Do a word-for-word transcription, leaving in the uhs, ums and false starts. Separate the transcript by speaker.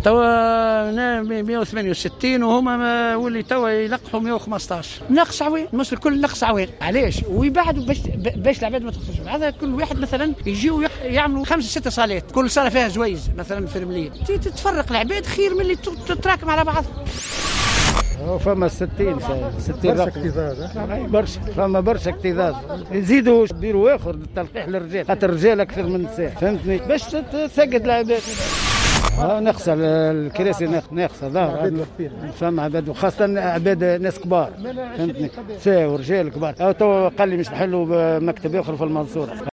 Speaker 1: توا مئة وثمانية وستين وهما ولي توا يلقحوا مئة وخمسطاش. نقص عوين مصر الكل نقص عوين. علاش؟ ويبعدوا باش باش العباد ما تخرجش. هذا كل واحد مثلا يجيو يعملوا خمسة ستة صالات، كل صاله فيها زويز مثلا في المليل، تتفرق العباد خير من اللي تتراكم على بعض.
Speaker 2: فما ستين ستين برشا اكتظاظ، برشا فما برشا اكتظاظ. يزيدوا يديروا اخر التلقيح للرجال، خاطر الرجال اكثر من النساء، فهمتني؟ باش تسقط العباد. اه ناقصه الكراسي، ناقصه ظهر فما عباد، وخاصه عباد ناس كبار، فهمتني؟ نساء ورجال كبار. تو قال لي مش نحلوا مكتب اخر في المنصوره.